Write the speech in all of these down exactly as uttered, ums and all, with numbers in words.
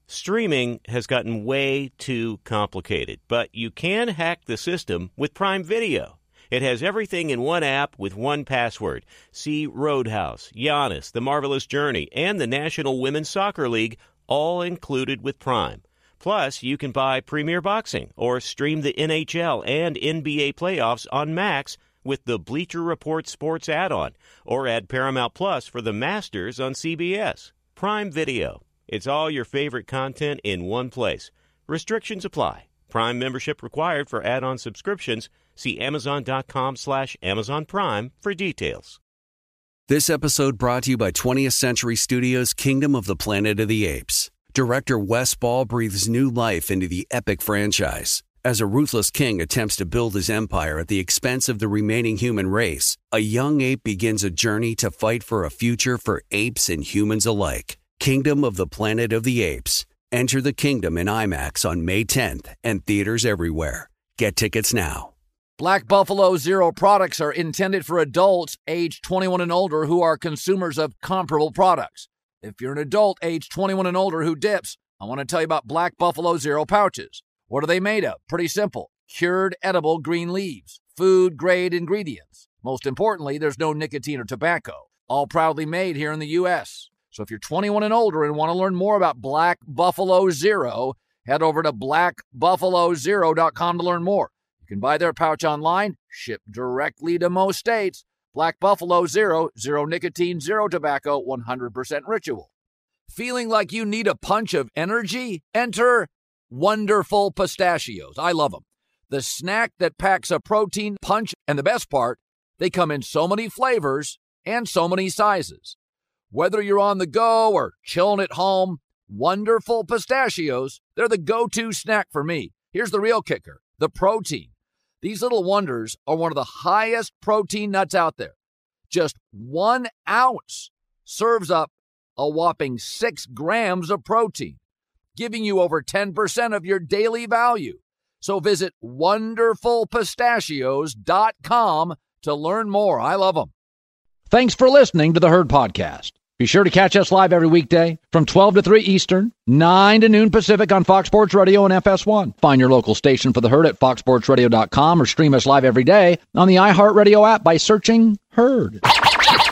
Streaming has gotten way too complicated, but you can hack the system with Prime Video. It has everything in one app with one password. See Roadhouse, Giannis, The Marvelous Journey, and the National Women's Soccer League, all included with Prime. Plus, you can buy Premier Boxing or stream the N H L and N B A playoffs on Max with the Bleacher Report Sports add-on, or add Paramount Plus for the Masters on C B S. Prime Video. It's all your favorite content in one place. Restrictions apply. Prime membership required for add-on subscriptions. See Amazon.com slash Amazon Prime for details. This episode brought to you by twentieth Century Studios' Kingdom of the Planet of the Apes. Director Wes Ball breathes new life into the epic franchise. As a ruthless king attempts to build his empire at the expense of the remaining human race, a young ape begins a journey to fight for a future for apes and humans alike. Kingdom of the Planet of the Apes. Enter the kingdom in IMAX on May tenth and theaters everywhere. Get tickets now. Black Buffalo Zero products are intended for adults age twenty-one and older who are consumers of comparable products. If you're an adult age twenty-one and older who dips, I want to tell you about Black Buffalo Zero pouches. What are they made of? Pretty simple. Cured edible green leaves. Food-grade ingredients. Most importantly, there's no nicotine or tobacco. All proudly made here in the U S So if you're twenty-one and older and want to learn more about Black Buffalo Zero, head over to black buffalo zero dot com to learn more. You can buy their pouch online, shipped directly to most states. Black Buffalo Zero, zero nicotine, zero tobacco, one hundred percent ritual. Feeling like you need a punch of energy? Enter Wonderful Pistachios. I love them. The snack that packs a protein punch, and the best part, they come in so many flavors and so many sizes. Whether you're on the go or chilling at home, Wonderful Pistachios, they're the go-to snack for me. Here's the real kicker, the protein. These little wonders are one of the highest protein nuts out there. Just one ounce serves up a whopping six grams of protein, giving you over ten percent of your daily value. So visit wonderful pistachios dot com to learn more. I love them. Thanks for listening to the Herd Podcast. Be sure to catch us live every weekday from twelve to three Eastern, nine to noon Pacific on Fox Sports Radio and F S one. Find your local station for the Herd at fox sports radio dot com or stream us live every day on the iHeartRadio app by searching Herd. Now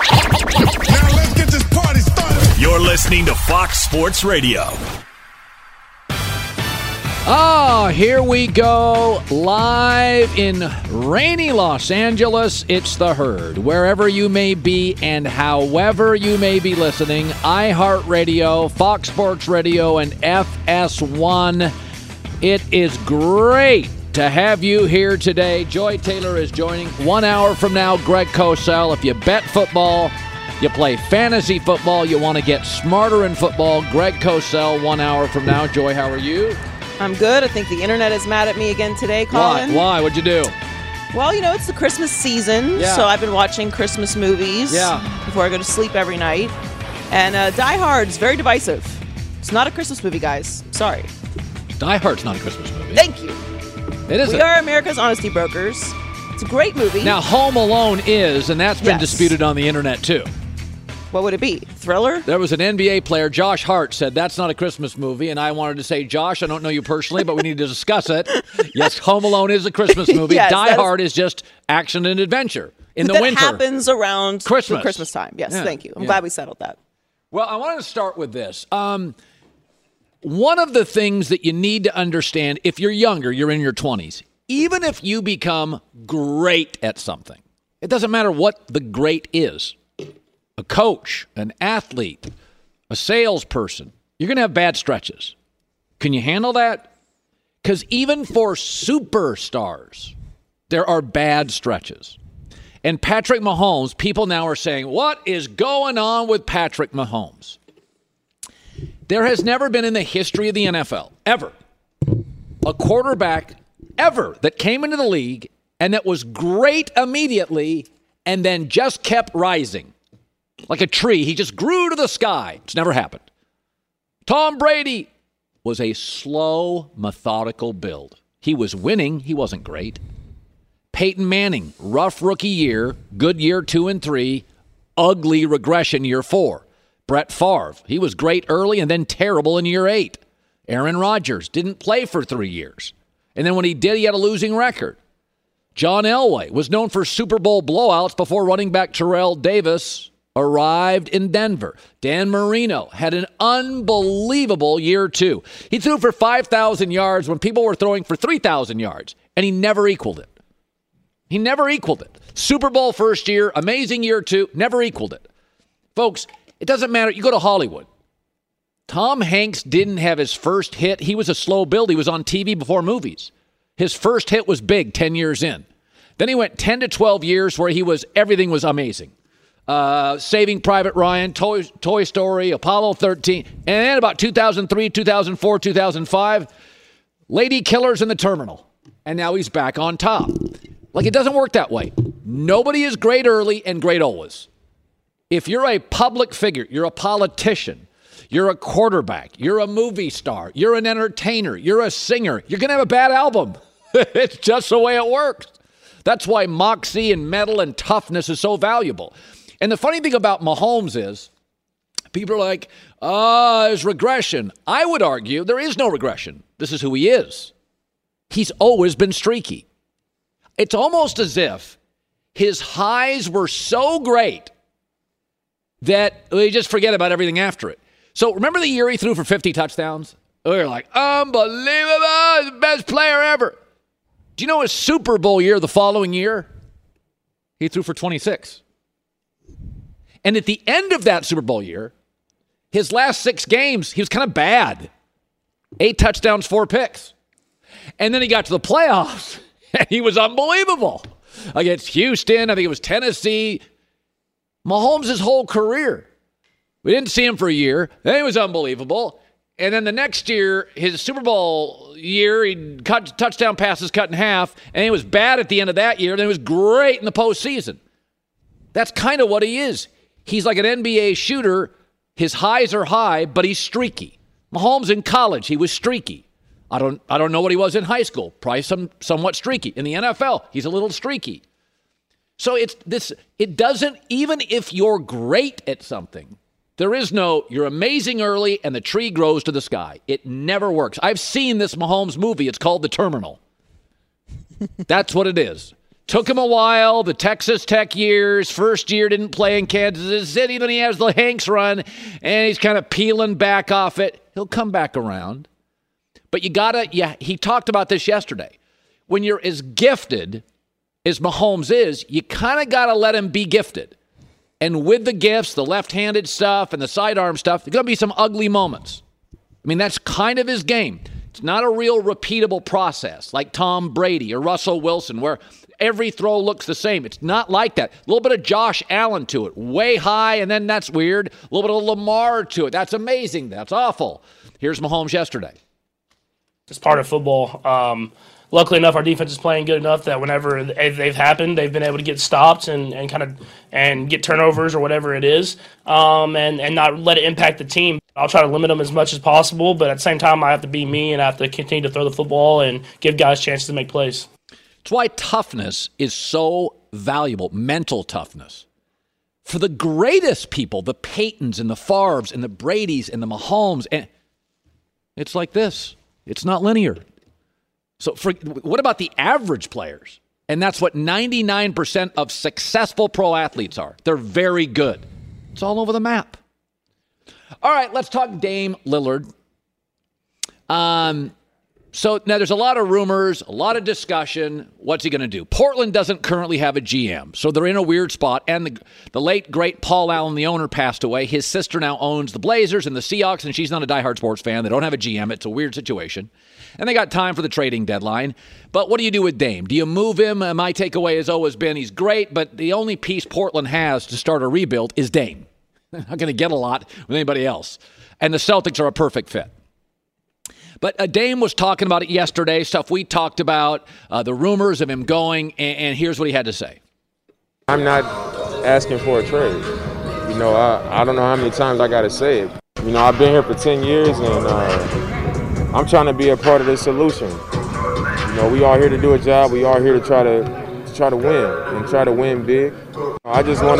let's get this party started. You're listening to Fox Sports Radio. Ah, here we go, live in rainy Los Angeles. It's the Herd. Wherever you may be and however you may be listening, iHeartRadio, Fox Sports Radio, and F S one. It is great to have you here today. Joy Taylor is joining. One hour from now, Greg Cosell. If you bet football, you play fantasy football, you want to get smarter in football, Greg Cosell, one hour from now. Joy, how are you? I'm good. I think the internet is mad at me again today, Colin. Why? Why? What'd you do? Well, you know, it's the Christmas season, yeah. so I've been watching Christmas movies yeah. before I go to sleep every night. And uh, Die Hard's very divisive. It's not a Christmas movie, guys. Sorry. Die Hard's not a Christmas movie. Thank you. It isn't. We are America's Honesty Brokers. It's a great movie. Now, Home Alone is, and that's been yes. disputed on the internet, too. What would it be? Thriller? There was an N B A player, Josh Hart, said that's not a Christmas movie, and I wanted to say, Josh, I don't know you personally, but we need to discuss it. Yes, Home Alone is a Christmas movie. yes, Die Hard is just action and adventure in the that winter. That happens around Christmas. Christmas time. Yes, yeah, thank you. I'm yeah. glad we settled that. Well, I wanted to start with this. Um, one of the things that you need to understand, if you're younger, you're in your twenties, even if you become great at something, it doesn't matter what the great is. A coach, an athlete, a salesperson, you're going to have bad stretches. Can you handle that? Because even for superstars, there are bad stretches. And Patrick Mahomes, people now are saying, what is going on with Patrick Mahomes? There has never been in the history of the N F L, ever, a quarterback ever that came into the league and that was great immediately and then just kept rising. Like a tree, he just grew to the sky. It's never happened. Tom Brady was a slow, methodical build. He was winning. He wasn't great. Peyton Manning, rough rookie year, good year two and three, ugly regression year four. Brett Favre, he was great early and then terrible in year eight. Aaron Rodgers didn't play for three years. And then when he did, he had a losing record. John Elway was known for Super Bowl blowouts before running back Terrell Davis arrived in Denver. Dan Marino had an unbelievable year two. He threw for five thousand yards when people were throwing for three thousand yards, and he never equaled it. He never equaled it. Super Bowl first year, amazing year two, never equaled it. Folks, it doesn't matter. You go to Hollywood. Tom Hanks didn't have his first hit. He was a slow build. He was on T V before movies. His first hit was big ten years in. Then he went ten to twelve years where he was, everything was amazing. Uh, Saving Private Ryan, Toy, Toy Story, Apollo thirteen, and then about two thousand three, two thousand four, two thousand five, Lady Killers in the Terminal. And now he's back on top. Like, it doesn't work that way. Nobody is great early and great always. If you're a public figure, you're a politician, you're a quarterback, you're a movie star, you're an entertainer, you're a singer, you're going to have a bad album. It's just the way it works. That's why moxie and metal and toughness is so valuable. And the funny thing about Mahomes is people are like, oh, there's regression. I would argue there is no regression. This is who he is. He's always been streaky. It's almost as if his highs were so great that we just forget about everything after it. So remember the year he threw for fifty touchdowns? We were like, unbelievable, the best player ever. Do you know his Super Bowl year the following year? He threw for twenty-six. And at the end of that Super Bowl year, his last six games, he was kind of bad. Eight touchdowns, four picks. And then he got to the playoffs, and he was unbelievable. Against Houston, I think it was Tennessee. Mahomes' whole career. We didn't see him for a year. Then he was unbelievable. And then the next year, his Super Bowl year, he cut touchdown passes cut in half, and he was bad at the end of that year. Then he was great in the postseason. That's kind of what he is. He's like an N B A shooter. His highs are high, but he's streaky. Mahomes in college, he was streaky. I don't I don't know what he was in high school. Probably some somewhat streaky. In the N F L, he's a little streaky. So it's this. It doesn't, even if you're great at something, there is no, you're amazing early and the tree grows to the sky. It never works. I've seen this Mahomes movie. It's called The Terminal. That's what it is. Took him a while, the Texas Tech years. First year didn't play in Kansas City. Then he has the Hanks run, and he's kind of peeling back off it. He'll come back around. But you got to, yeah, he talked about this yesterday. When you're as gifted as Mahomes is, you kind of got to let him be gifted. And with the gifts, the left-handed stuff and the sidearm stuff, there's going to be some ugly moments. I mean, that's kind of his game. It's not a real repeatable process like Tom Brady or Russell Wilson where every throw looks the same. It's not like that. A little bit of Josh Allen to it. Way high, and then that's weird. A little bit of Lamar to it. That's amazing. That's awful. Here's Mahomes yesterday. It's part of football. Um, luckily enough, our defense is playing good enough that whenever they've happened, they've been able to get stops and, and kind of and get turnovers or whatever it is, um, and, and not let it impact the team. I'll try to limit them as much as possible, but at the same time, I have to be me and I have to continue to throw the football and give guys chances to make plays. It's why toughness is so valuable, mental toughness. For the greatest people, the Peytons and the Favres and the Bradys and the Mahomes, and it's like this. It's not linear. So for, what about the average players? And that's what ninety-nine percent of successful pro athletes are. They're very good. It's all over the map. All right, let's talk Dame Lillard. Um, so now there's a lot of rumors, a lot of discussion. What's he going to do? Portland doesn't currently have a G M, so they're in a weird spot. And the, the late, great Paul Allen, the owner, passed away. His sister now owns the Blazers and the Seahawks, and she's not a diehard sports fan. They don't have a G M. It's a weird situation. And they got time for the trading deadline. But what do you do with Dame? Do you move him? Uh, my takeaway has always been he's great, but the only piece Portland has to start a rebuild is Dame. They're not going to get a lot with anybody else. And the Celtics are a perfect fit. But uh, Dame was talking about it yesterday, stuff we talked about, uh, the rumors of him going, and, and here's what he had to say. I'm not asking for a trade. You know, I, I don't know how many times I got to say it. You know, I've been here for ten years, and uh, I'm trying to be a part of the solution. You know, we are here to do a job. We are here to try to, to try to win and try to win big. I just want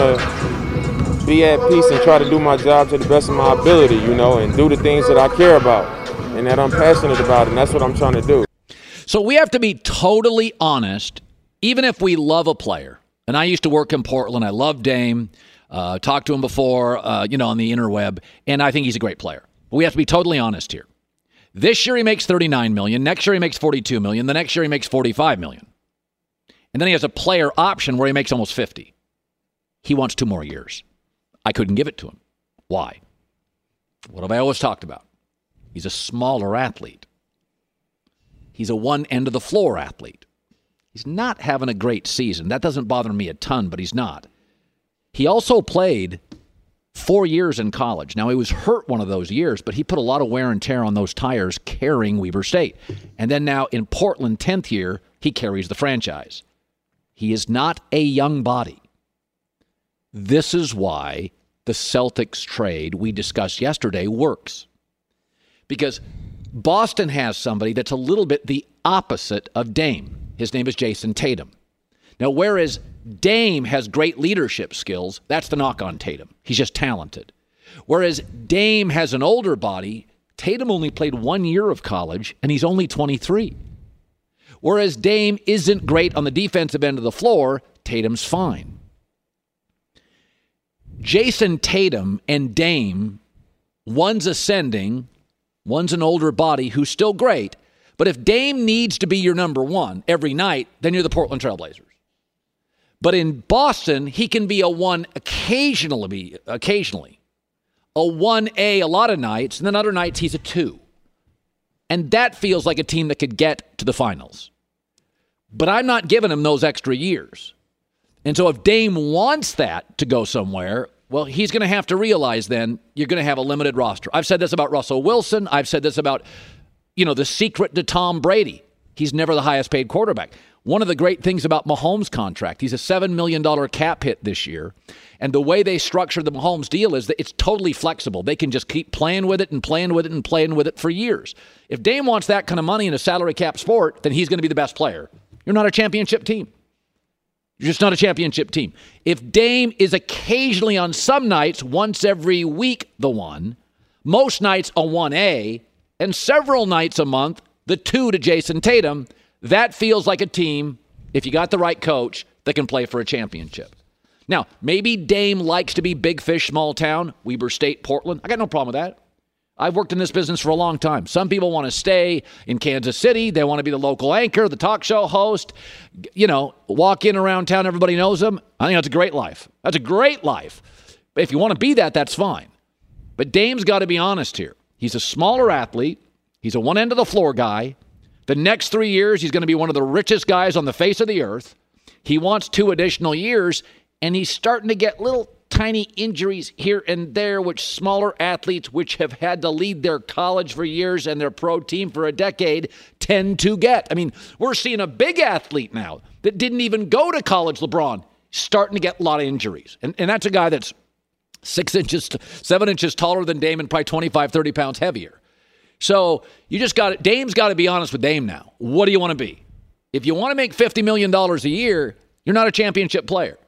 to be at peace and try to do my job to the best of my ability, you know, and do the things that I care about. and that I'm passionate about, and that's what I'm trying to do. So we have to be totally honest, even if we love a player. And I used to work in Portland. I love Dame. Uh, talked to him before, uh, you know, on the interweb, and I think he's a great player. But we have to be totally honest here. This year he makes thirty-nine million dollars. Next year he makes forty-two million dollars. The next year he makes forty-five million dollars. And then he has a player option where he makes almost fifty dollars. He wants two more years. I couldn't give it to him. Why? What have I always talked about? He's a smaller athlete. He's a one end of the floor athlete. He's not having a great season. That doesn't bother me a ton, but he's not. He also played four years in college. Now, he was hurt one of those years, but he put a lot of wear and tear on those tires carrying Weber State. And then now in Portland, tenth year, he carries the franchise. He is not a young body. This is why the Celtics trade we discussed yesterday works. Because Boston has somebody that's a little bit the opposite of Dame. His name is Jason Tatum. Now, whereas Dame has great leadership skills, that's the knock on Tatum. He's just talented. Whereas Dame has an older body, Tatum only played one year of college, and he's only twenty-three. Whereas Dame isn't great on the defensive end of the floor, Tatum's fine. Jason Tatum and Dame, one's ascending, one's an older body who's still great, but if Dame needs to be your number one every night, then you're the Portland Trailblazers. But in Boston, he can be a one occasionally, occasionally. A one A a lot of nights, and then other nights he's a two. And that feels like a team that could get to the finals. But I'm not giving him those extra years. And so if Dame wants that to go somewhere, well, he's going to have to realize then you're going to have a limited roster. I've said this about Russell Wilson. I've said this about, you know, the secret to Tom Brady. He's never the highest paid quarterback. One of the great things about Mahomes' contract, he's a seven million dollars cap hit this year. And the way they structure the Mahomes deal is that it's totally flexible. They can just keep playing with it and playing with it and playing with it for years. If Dame wants that kind of money in a salary cap sport, then he's going to be the best player. You're not a championship team. You're just not a championship team. If Dame is occasionally on some nights, once every week, the one, most nights a one A, and several nights a month, the two to Jason Tatum, that feels like a team, if you got the right coach, that can play for a championship. Now, maybe Dame likes to be big fish, small town, Weber State, Portland. I got no problem with that. I've worked in this business for a long time. Some people want to stay in Kansas City. They want to be the local anchor, the talk show host, you know, walk in around town, everybody knows them. I think that's a great life. That's a great life. But if you want to be that, that's fine. But Dame's got to be honest here. He's a smaller athlete. He's a one end of the floor guy. The next three years, he's going to be one of the richest guys on the face of the earth. He wants two additional years, and he's starting to get little tiny injuries here and there, which smaller athletes, which have had to lead their college for years and their pro team for a decade, tend to get. I mean, we're seeing a big athlete now that didn't even go to college, LeBron, starting to get a lot of injuries. And, and that's a guy that's six inches, seven inches taller than Dame and probably twenty-five, thirty pounds heavier. So you just got it. Dame's got to be honest with Dame now. What do you want to be? If you want to make fifty million dollars a year, you're not a championship player.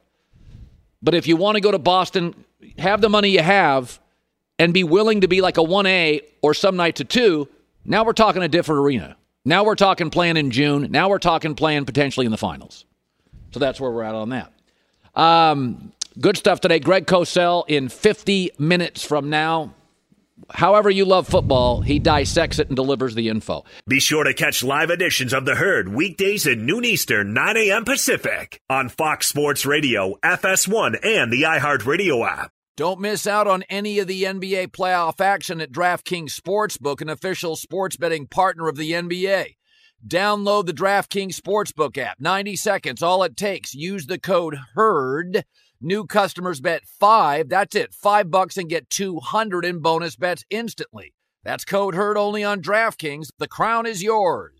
But if you want to go to Boston, have the money you have, and be willing to be like a one A or some nights a two, now we're talking a different arena. Now we're talking playing in June. Now we're talking playing potentially in the finals. So that's where we're at on that. Um, good stuff today. Greg Cosell in fifty minutes from now. However you love football, he dissects it and delivers the info. Be sure to catch live editions of The Herd weekdays at noon Eastern, nine a.m. Pacific on Fox Sports Radio, F S one, and the iHeartRadio app. Don't miss out on any of the N B A playoff action at DraftKings Sportsbook, an official sports betting partner of the N B A. Download the DraftKings Sportsbook app. ninety seconds, all it takes. Use the code HERD. New customers bet five. That's it. Five bucks and get two hundred in bonus bets instantly. That's code HERD only on DraftKings. The crown is yours.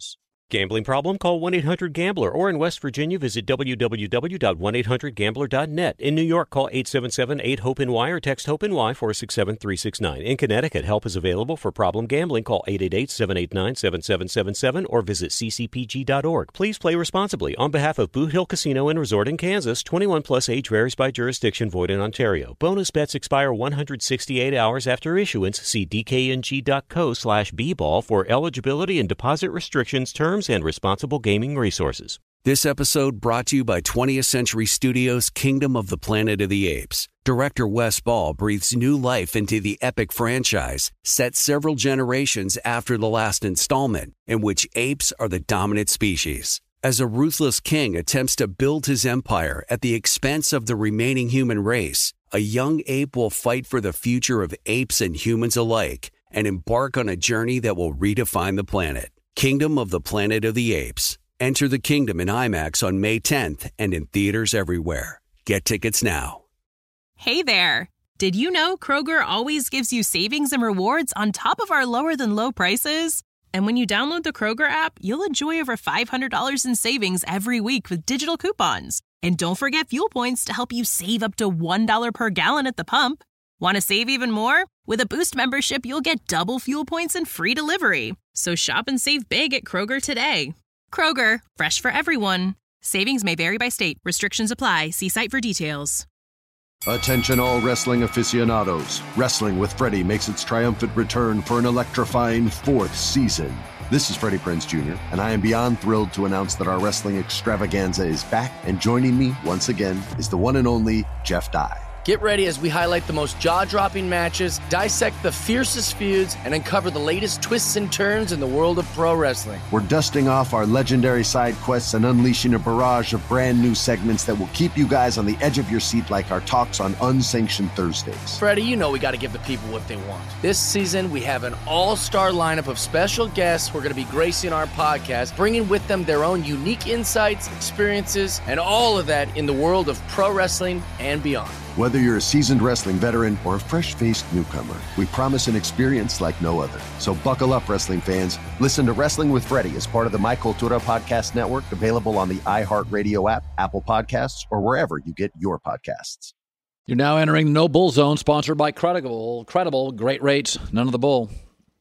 Gambling problem? Call one eight hundred gambler, or in West Virginia, visit w w w dot one eight hundred gambler dot net. In New York, call eight seven seven eight hope N Y or text HOPE-NY four six seven three six nine. In Connecticut, help is available for problem gambling. Call eight eight eight seven eight nine seven seven seven seven or visit c c p g dot org. Please play responsibly. On behalf of Boot Hill Casino and Resort in Kansas, twenty-one plus age varies by jurisdiction, void in Ontario. Bonus bets expire one hundred sixty-eight hours after issuance. See d k n g dot co slash b ball for eligibility and deposit restrictions, terms, and responsible gaming resources. This episode brought to you by twentieth Century Studios' Kingdom of the Planet of the Apes. Director Wes Ball breathes new life into the epic franchise, set several generations after the last installment, in which apes are the dominant species. As a ruthless king attempts to build his empire at the expense of the remaining human race, a young ape will fight for the future of apes and humans alike and embark on a journey that will redefine the planet. Kingdom of the Planet of the Apes. Enter the kingdom in IMAX on May tenth and in theaters everywhere. Get tickets now. Hey there. Did you know Kroger always gives you savings and rewards on top of our lower than low prices? And when you download the Kroger app, you'll enjoy over five hundred dollars in savings every week with digital coupons. And don't forget fuel points to help you save up to one dollar per gallon at the pump. Want to save even more? With a Boost membership, you'll get double fuel points and free delivery. So shop and save big at Kroger today. Kroger, fresh for everyone. Savings may vary by state. Restrictions apply. See site for details. Attention all wrestling aficionados. Wrestling with Freddie makes its triumphant return for an electrifying fourth season. This is Freddie Prinze Junior, and I am beyond thrilled to announce that our wrestling extravaganza is back, and joining me once again is the one and only Jeff Dye. Get ready as we highlight the most jaw-dropping matches, dissect the fiercest feuds, and uncover the latest twists and turns in the world of pro wrestling. We're dusting off our legendary side quests and unleashing a barrage of brand new segments that will keep you guys on the edge of your seat like our talks on Unsanctioned Thursdays. Freddie, you know we got to give the people what they want. This season, we have an all-star lineup of special guests who are going to be gracing our podcast, bringing with them their own unique insights, experiences, and all of that in the world of pro wrestling and beyond. Whether you're a seasoned wrestling veteran or a fresh-faced newcomer, we promise an experience like no other. So buckle up, wrestling fans. Listen to Wrestling with Freddie as part of the My Cultura Podcast Network, available on the iHeartRadio app, Apple Podcasts, or wherever you get your podcasts. You're now entering No Bull Zone, sponsored by Credible. Credible, great rates, none of the bull.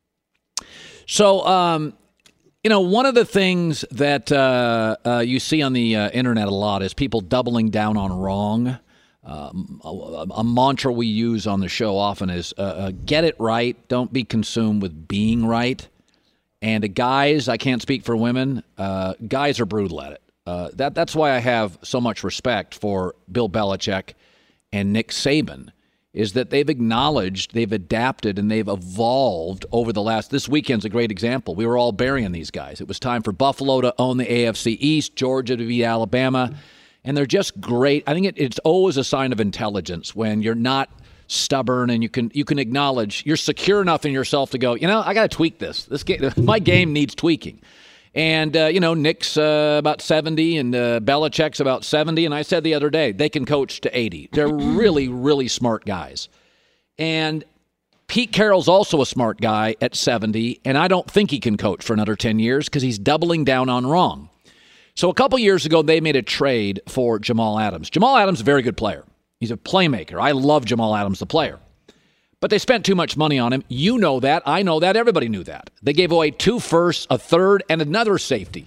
So, um, you know, one of the things that uh, uh, you see on the uh, internet a lot is people doubling down on wrong. Um, a, a mantra we use on the show often is uh, uh, get it right. Don't be consumed with being right. And uh, guys, I can't speak for women. Uh, guys are brutal at it. Uh, that that's why I have so much respect for Bill Belichick and Nick Saban, is that they've acknowledged, they've adapted, and they've evolved over the last. This weekend's a great example. We were all burying these guys. It was time for Buffalo to own the A F C East, Georgia to beat Alabama. And they're just great. I think it, it's always a sign of intelligence when you're not stubborn and you can you can acknowledge you're secure enough in yourself to go, you know, I got to tweak this. This game, my game needs tweaking. And, uh, you know, Nick's uh, about seventy and uh, Belichick's about seventy. And I said the other day, they can coach to eighty. They're really, really smart guys. And Pete Carroll's also a smart guy at seventy. And I don't think he can coach for another ten years because he's doubling down on wrong. So a couple years ago, they made a trade for Jamal Adams. Jamal Adams is a very good player. He's a playmaker. I love Jamal Adams, the player. But they spent too much money on him. You know that. I know that. Everybody knew that. They gave away two firsts, a third, and another safety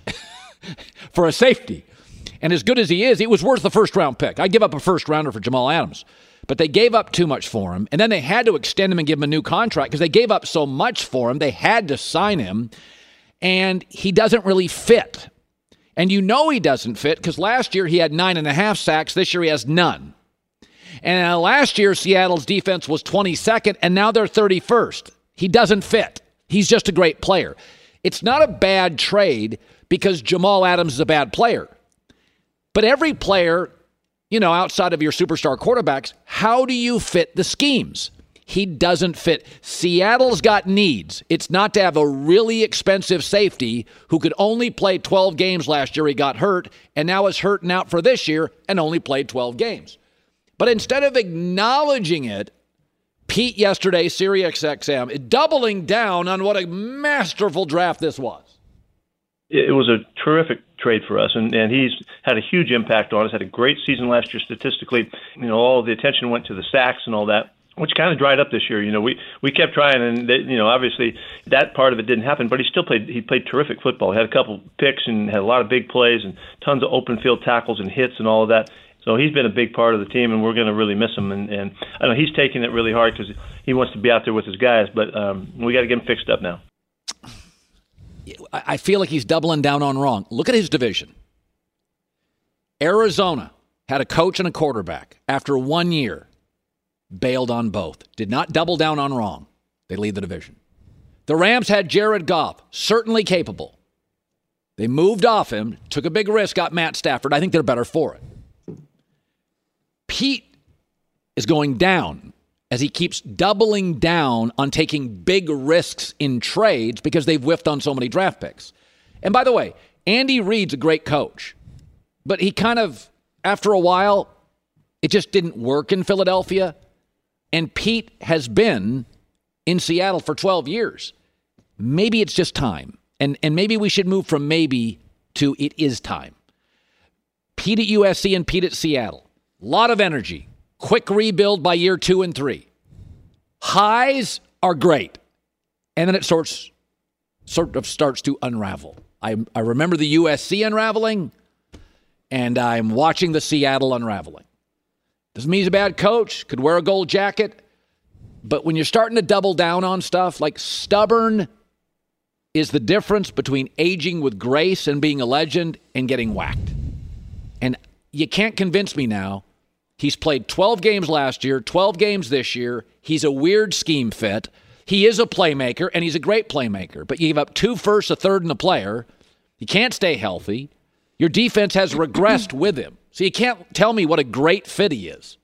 for a safety. And as good as he is, it was worth the first-round pick. I'd give up a first-rounder for Jamal Adams. But they gave up too much for him. And then they had to extend him and give him a new contract because they gave up so much for him. They had to sign him. And he doesn't really fit. And you know he doesn't fit because last year he had nine and a half sacks. This year he has none. And uh, last year Seattle's defense was twenty-second, and now they're thirty-first. He doesn't fit. He's just a great player. It's not a bad trade because Jamal Adams is a bad player. But every player, you know, outside of your superstar quarterbacks, how do you fit the schemes? He doesn't fit. Seattle's got needs. It's not to have a really expensive safety who could only play twelve games last year. He got hurt, and now is hurting out for this year and only played twelve games. But instead of acknowledging it, Pete yesterday, Sirius X M, doubling down on what a masterful draft this was. it was a terrific trade for us, and, and he's had a huge impact on us. Had a great season last year statistically. You know, all the attention went to the sacks and all that, which kind of dried up this year. You know, we, we kept trying, and they, you know, obviously that part of it didn't happen. But he still played. He played terrific football. He had a couple picks and had a lot of big plays and tons of open field tackles and hits and all of that. So he's been a big part of the team, and we're going to really miss him. And, and I know he's taking it really hard because he wants to be out there with his guys. But um, we got to get him fixed up now. I feel like he's doubling down on wrong. Look at his division. Arizona had a coach and a quarterback. After one year, bailed on both. Did not double down on wrong. They lead the division. The Rams had Jared Goff, certainly capable. They moved off him, took a big risk, got Matt Stafford. I think they're better for it. Pete is going down as he keeps doubling down on taking big risks in trades because they've whiffed on so many draft picks. And by the way, Andy Reid's a great coach, but he kind of, after a while, it just didn't work in Philadelphia. And Pete has been in Seattle for twelve years. Maybe it's just time. And, and maybe we should move from maybe to it is time. Pete at U S C and Pete at Seattle. A lot of energy. Quick rebuild by year two and three. Highs are great. And then it sorts, sort of starts to unravel. I, I remember the U S C unraveling, and I'm watching the Seattle unraveling. Doesn't mean he's a bad coach. Could wear a gold jacket. But when you're starting to double down on stuff, like stubborn is the difference between aging with grace and being a legend and getting whacked. And you can't convince me now. He's played twelve games last year, twelve games this year. He's a weird scheme fit. He is a playmaker, and he's a great playmaker. But you give up two firsts, a third, and a player. You can't stay healthy. Your defense has regressed with him. So you can't tell me what a great fit he is.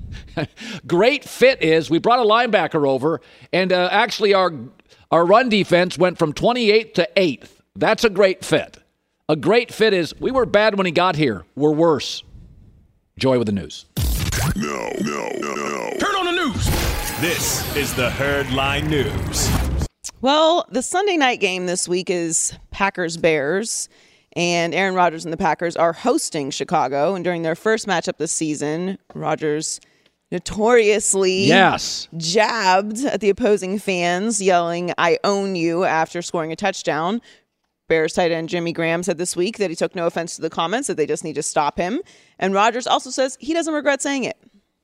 Great fit is we brought a linebacker over, and uh, actually our our run defense went from twenty-eighth to eighth. That's a great fit. A great fit is we were bad when he got here. We're worse. Joy with the news. No, no, no, no. Turn on the news. This is the Herd Line News. Well, the Sunday night game this week is Packers-Bears, and Aaron Rodgers and the Packers are hosting Chicago. And during their first matchup this season, Rodgers notoriously yes. jabbed at the opposing fans, yelling, "I own you," after scoring a touchdown. Bears tight end Jimmy Graham said this week that he took no offense to the comments, that they just need to stop him. And Rodgers also says he doesn't regret saying it.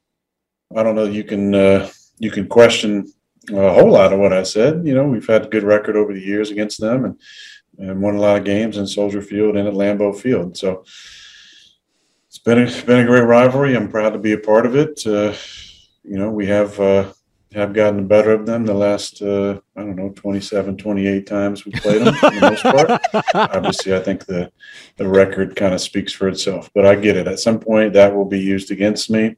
I don't know. You can uh, you can question a whole lot of what I said. You know, we've had a good record over the years against them, and, and won a lot of games in Soldier Field and at Lambeau Field. So it's been a, it's been a great rivalry. I'm proud to be a part of it. Uh, you know, we have uh, have gotten the better of them the last, uh, I don't know, twenty-seven, twenty-eight times we played them for the most part. Obviously, I think the, the record kind of speaks for itself. But I get it. At some point, that will be used against me.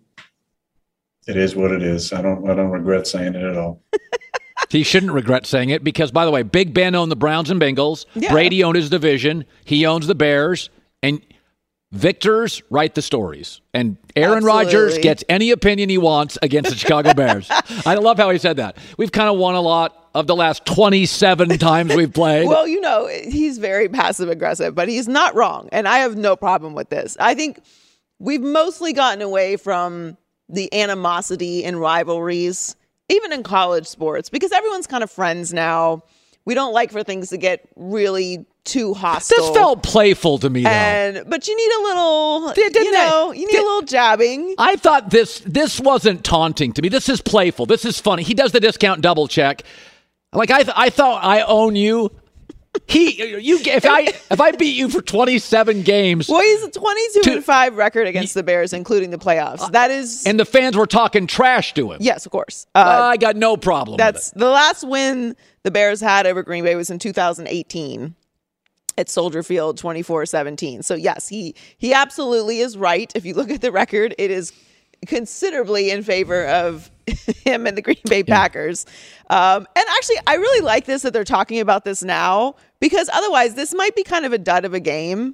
It is what it is. I don't I don't regret saying it at all. He shouldn't regret saying it because, by the way, Big Ben owned the Browns and Bengals. Yeah. Brady owned his division. He owns the Bears. And victors write the stories. And Aaron Rodgers gets any opinion he wants against the Chicago Bears. I love how he said that. We've kind of won a lot of the last twenty-seven times we've played. Well, you know, he's very passive-aggressive, but he's not wrong. And I have no problem with this. I think we've mostly gotten away from the animosity and rivalries, even in college sports, because everyone's kind of friends now. We don't like for things to get really too hostile. This felt playful to me, though. And, but you need a little, Didn't you know, you need Did, a little jabbing. I thought this this wasn't taunting to me. This is playful. This is funny. He does the discount double check. Like, I th- I thought I own you. He, you, if I if I beat you for twenty-seven games, well, he's a twenty-two and five record against the Bears, including the playoffs. That is, and the fans were talking trash to him. Yes, of course. Uh, uh, I got no problem. That's with it. The last win the Bears had over Green Bay was in two thousand eighteen at Soldier Field, twenty-four seventeen. So yes, he he absolutely is right. If you look at the record, it is considerably in favor of him and the Green Bay Packers. Yeah. Um, and actually, I really like this that they're talking about this now, because otherwise this might be kind of a dud of a game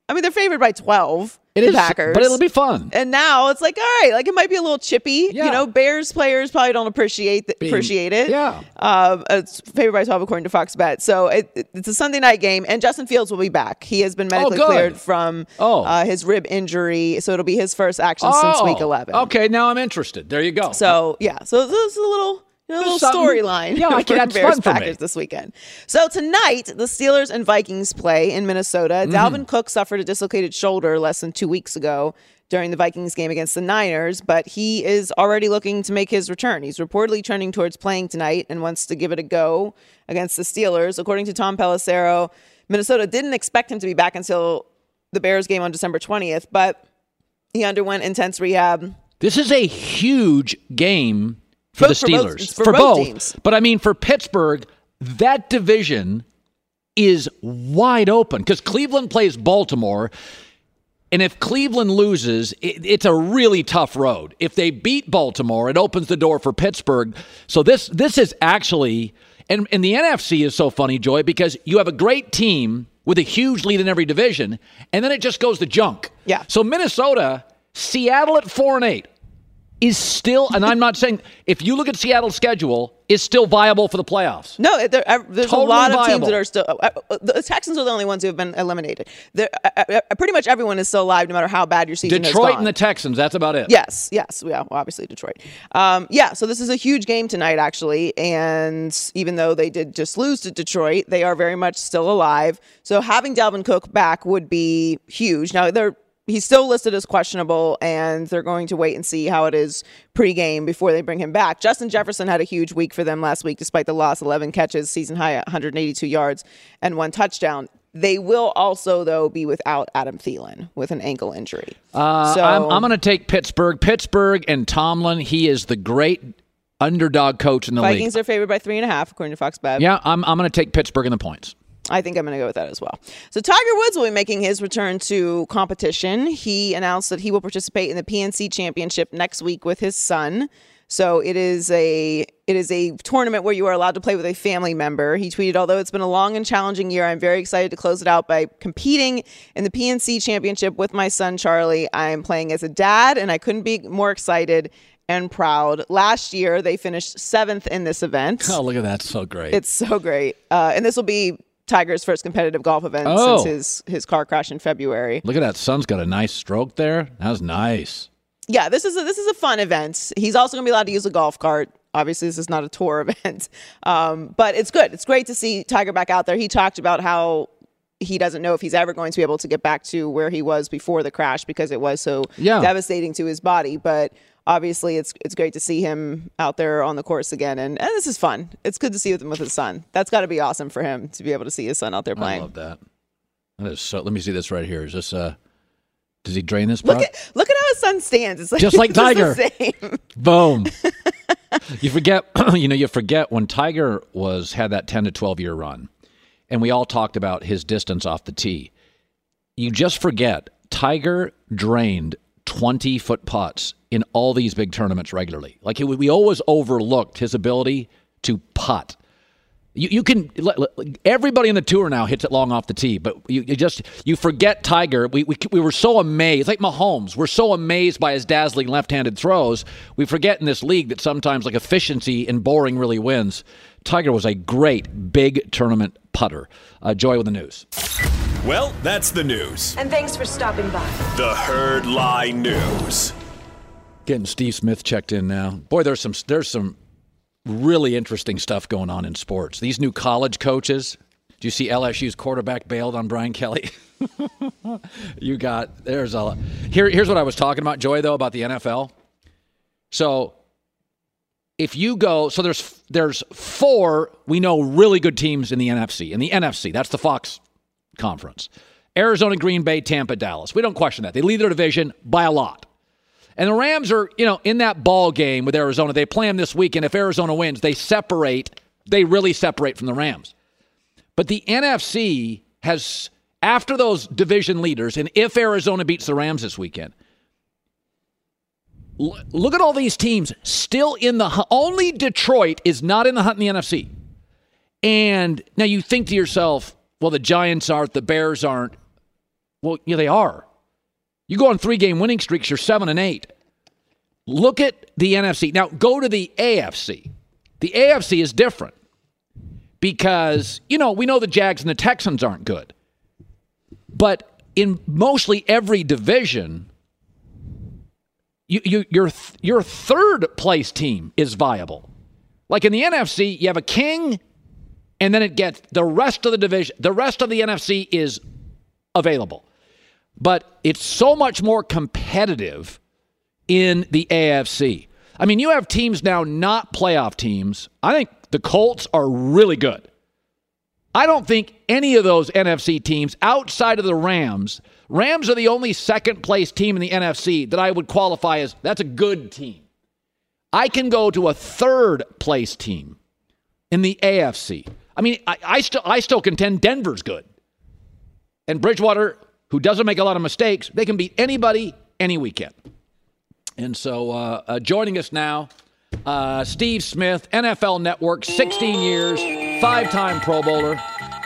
I mean, they're favored by twelve. It the is, Packers. but it'll be fun. And now it's like, all right, like it might be a little chippy. Yeah. You know, Bears players probably don't appreciate the, Being, appreciate it. Yeah. Um, it's favored by twelve according to Fox Bet. So it, it, it's a Sunday night game, and Justin Fields will be back. He has been medically oh, cleared from oh. uh, his rib injury, so it'll be his first action oh. since week eleven. Okay, now I'm interested. There you go. So yeah, so this is a little. You know, a little storyline yeah, for that's Bears fun for Packers me. this weekend. So tonight, the Steelers and Vikings play in Minnesota. Mm-hmm. Dalvin Cook suffered a dislocated shoulder less than two weeks ago during the Vikings game against the Niners, but he is already looking to make his return. He's reportedly trending towards playing tonight and wants to give it a go against the Steelers. According to Tom Pelissero, Minnesota didn't expect him to be back until the Bears game on December twentieth, but he underwent intense rehab. This is a huge game for the Steelers. For, both, for for both, both teams. But I mean, for Pittsburgh, that division is wide open because Cleveland plays Baltimore. And if Cleveland loses, it, it's a really tough road. If they beat Baltimore, it opens the door for Pittsburgh. So this this is actually, and, and the N F C is so funny, Joy, because you have a great team with a huge lead in every division, and then it just goes to junk. Yeah. So Minnesota, Seattle at four and eight. Is still, and I'm not saying, if you look at Seattle's schedule, is still viable for the playoffs. No, there, there's totally a lot of viable. teams that are still. Uh, the Texans are the only ones who have been eliminated. Uh, uh, pretty much everyone is still alive, no matter how bad your season is. Detroit and the Texans, that's about it. Yes, yes, yeah, well, obviously Detroit. Um, yeah, so this is a huge game tonight, actually, and even though they did just lose to Detroit, they are very much still alive. So having Dalvin Cook back would be huge. Now they're. He's still listed as questionable, and they're going to wait and see how it is pregame before they bring him back. Justin Jefferson had a huge week for them last week, despite the loss, eleven catches, season high at one hundred eighty-two yards, and one touchdown. They will also, though, be without Adam Thielen with an ankle injury. Uh, so I'm, I'm going to take Pittsburgh. Pittsburgh and Tomlin, he is the great underdog coach in the Vikings league. Vikings are favored by three and a half, according to Fox Bet. Yeah, I'm, I'm going to take Pittsburgh in the points. I think I'm going to go with that as well. So Tiger Woods will be making his return to competition. He announced that he will participate in the P N C Championship next week with his son. So it is a it is a tournament where you are allowed to play with a family member. He tweeted, although it's been a long and challenging year, I'm very excited to close it out by competing in the P N C Championship with my son, Charlie. I am playing as a dad, and I couldn't be more excited and proud. Last year, they finished seventh in this event. Oh, look at that. So great. It's so great. Uh, and this will be Tiger's first competitive golf event oh. since his, his car crash in February. Look at that. Son's got a nice stroke there. That was nice. Yeah, this is a, this is a fun event. He's also going to be allowed to use a golf cart. Obviously, this is not a tour event. Um, but it's good. It's great to see Tiger back out there. He talked about how he doesn't know if he's ever going to be able to get back to where he was before the crash because it was so yeah. devastating to his body. But obviously, it's it's great to see him out there on the course again. And, and this is fun. It's good to see him with his son. That's got to be awesome for him to be able to see his son out there playing. I love that. That is so. Let me see this right here. Is this uh? Does he drain this? Look at look at how his son stands. It's like just like Tiger. The same. Boom. You forget. You know. You forget when Tiger was had that ten to twelve year run, and we all talked about his distance off the tee. You just forget Tiger drained twenty foot putts in all these big tournaments regularly. Like it, we always overlooked his ability to putt. You, you can everybody in the tour now hits it long off the tee, but you, you just you forget Tiger. We, we we were so amazed, like Mahomes. We're so amazed by his dazzling left-handed throws. We forget in this league that sometimes like efficiency and boring really wins. Tiger was a great big tournament putter. Uh, Joy with the news. Well, that's the news. And thanks for stopping by. The Herd Lie News. Getting Steve Smith checked in now. Boy, there's some there's some. really interesting stuff going on in sports. These new college coaches. Do you see L S U's quarterback bailed on Brian Kelly? You got, there's a, here, here's what I was talking about, Joy, though, about the N F L. So if you go, so there's, there's four, we know, really good teams in the N F C. In the N F C, that's the Fox Conference. Arizona, Green Bay, Tampa, Dallas. We don't question that. They lead their division by a lot. And the Rams are, you know, in that ball game with Arizona. They play them this week, and if Arizona wins, they separate. They really separate from the Rams. But the N F C has, after those division leaders, and if Arizona beats the Rams this weekend, l- look at all these teams still in the hunt. Only Detroit is not in the hunt in the N F C. And now you think to yourself, well, the Giants aren't, the Bears aren't. Well, yeah, they are. You go on three-game winning streaks, you're seven and eight. Look at the N F C. Now, go to the A F C. The A F C is different because, you know, we know the Jags and the Texans aren't good. But in mostly every division, you, you, your, your third-place team is viable. Like in the N F C, you have a king, and then it gets the rest of the division. The rest of the N F C is available. But it's so much more competitive in the A F C. I mean, you have teams now, not playoff teams. I think the Colts are really good. I don't think any of those N F C teams outside of the Rams, Rams are the only second-place team in the N F C that I would qualify as that's a good team. I can go to a third-place team in the A F C. I mean, I, I still I still contend Denver's good. And Bridgewater, who doesn't make a lot of mistakes, they can beat anybody any weekend. And so uh, uh, joining us now, uh, Steve Smith, N F L Network, sixteen years, five-time Pro Bowler.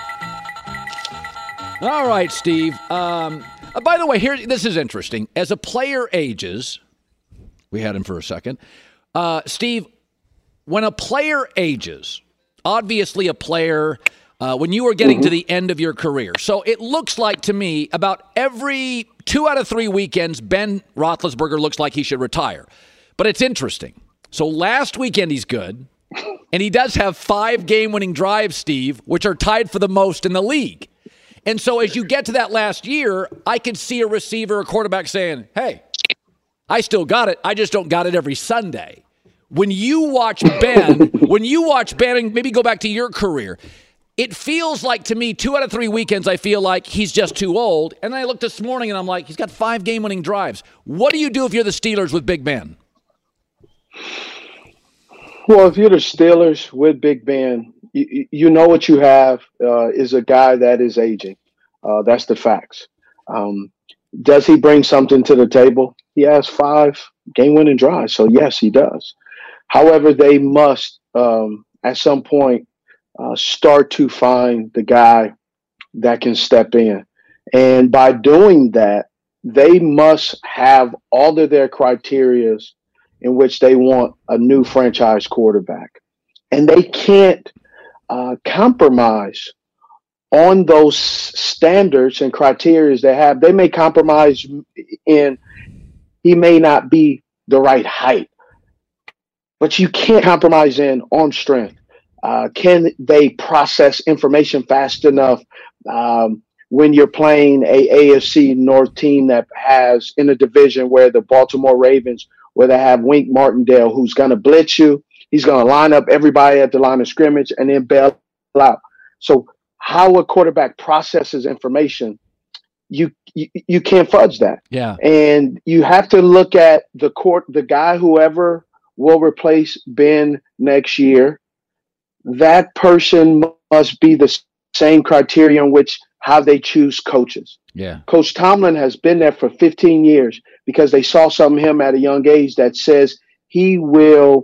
All right, Steve. Um, uh, by the way, here this is interesting. As a player ages, we had him for a second. Uh, Steve, when a player ages, obviously a player, uh, when you were getting mm-hmm. to the end of your career, so it looks like to me about every two out of three weekends, Ben Roethlisberger looks like he should retire. But it's interesting. So last weekend he's good, and he does have five game-winning drives, Steve, which are tied for the most in the league. And so as you get to that last year, I could see a receiver, a quarterback saying, hey, I still got it. I just don't got it every Sunday. When you watch Ben, when you watch Ben, and maybe go back to your career, it feels like to me, two out of three weekends, I feel like he's just too old. And then I looked this morning and I'm like, he's got five game-winning drives. What do you do if you're the Steelers with Big Ben? Well, if you're the Steelers with Big Ben, you, you know what you have uh, is a guy that is aging. Uh, that's the facts. Um, does he bring something to the table? He has five game-winning drives, so yes, he does. However, they must, um, at some point, uh, start to find the guy that can step in. And by doing that, they must have all of their criterias in which they want a new franchise quarterback. And they can't uh, compromise on those standards and criteria they have. They may compromise in he may not be the right height, but you can't compromise in arm strength. Uh, can they process information fast enough um, when you're playing a A F C North team that has in a division where the Baltimore Ravens, where they have Wink Martindale, who's going to blitz you. He's going to line up everybody at the line of scrimmage and then bail out. So how a quarterback processes information, you, you you can't fudge that. Yeah. And you have to look at the court, the guy, whoever will replace Ben next year. That person must be the same criteria in which how they choose coaches. Yeah. Coach Tomlin has been there for fifteen years because they saw something in him at a young age that says he will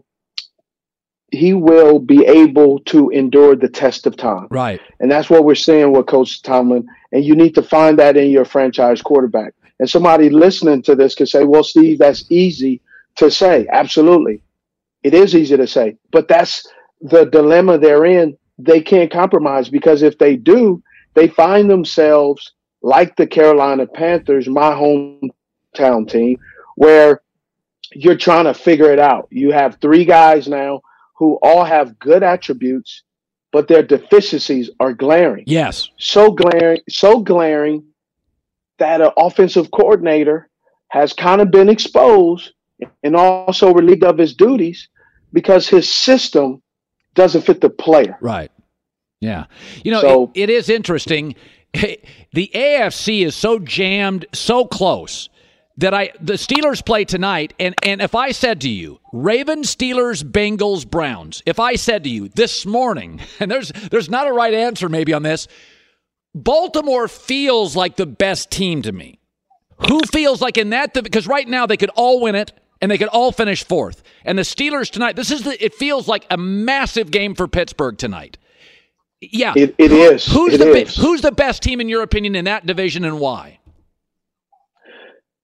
he will be able to endure the test of time. Right. And that's what we're seeing with Coach Tomlin. And you need to find that in your franchise quarterback. And somebody listening to this could say, well, Steve, that's easy to say. Absolutely. It is easy to say. But that's the dilemma they're in. They can't compromise because if they do, they find themselves like the Carolina Panthers, my hometown team, where you're trying to figure it out. You have three guys now who all have good attributes, but their deficiencies are glaring. Yes. So glaring, so glaring that an offensive coordinator has kind of been exposed and also relieved of his duties because his system doesn't fit the player. Right. Yeah. You know, so, it, it is interesting. The A F C is so jammed, so close that I the Steelers play tonight. And, and if I said to you, Ravens, Steelers, Bengals, Browns, if I said to you this morning, and there's there's not a right answer maybe on this, Baltimore feels like the best team to me. Who feels like in that? Because right now they could all win it. And they could all finish fourth. And the Steelers tonight, this is the, it feels like a massive game for Pittsburgh tonight. Yeah. It, it is. Who's it the is. Who's the best team in your opinion in that division and why?